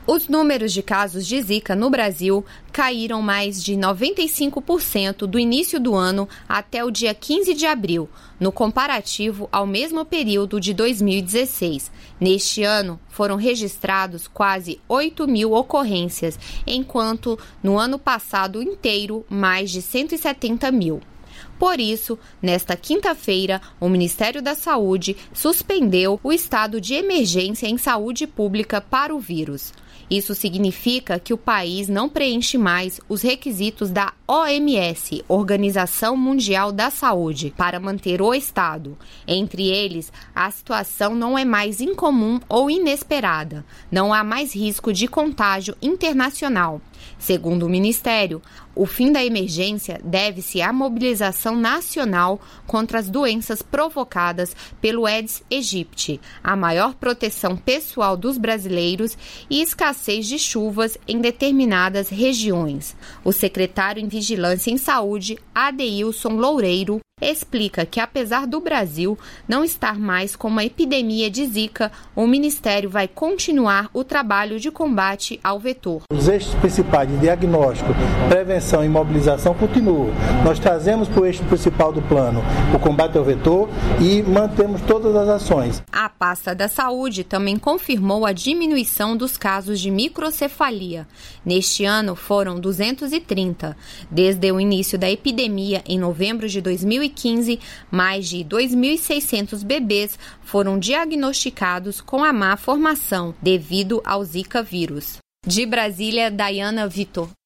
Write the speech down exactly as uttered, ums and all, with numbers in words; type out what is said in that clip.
Os números de casos de Zika no Brasil caíram mais de noventa e cinco por cento do início do ano até o dia quinze de abril, no comparativo ao mesmo período de dois mil e dezesseis. Neste ano, foram registrados quase oito mil ocorrências, enquanto no ano passado inteiro, mais de cento e setenta mil. Por isso, nesta quinta-feira, o Ministério da Saúde suspendeu o estado de emergência em saúde pública para o vírus. Isso significa que o país não preenche mais os requisitos da O M S, Organização Mundial da Saúde, para manter o estado. Entre eles, a situação não é mais incomum ou inesperada. Não há mais risco de contágio internacional. Segundo o Ministério, o fim da emergência deve-se à mobilização nacional contra as doenças provocadas pelo Aedes aegypti, a maior proteção pessoal dos brasileiros e escassez de chuvas em determinadas regiões. O secretário em Vigilância em Saúde, Adeilson Loureiro, explica que, apesar do Brasil não estar mais com uma epidemia de Zika, o Ministério vai continuar o trabalho de combate ao vetor. Os eixos principais de diagnóstico, prevenção e mobilização continuam. Nós trazemos para o eixo principal do plano o combate ao vetor e mantemos todas as ações. A pasta da saúde também confirmou a diminuição dos casos de microcefalia. Neste ano foram duzentos e trinta. Desde o início da epidemia, em novembro de dois mil e quinze, mais de dois mil e seiscentos bebês foram diagnosticados com a má formação devido ao Zika vírus. De Brasília, Dayana Vitor.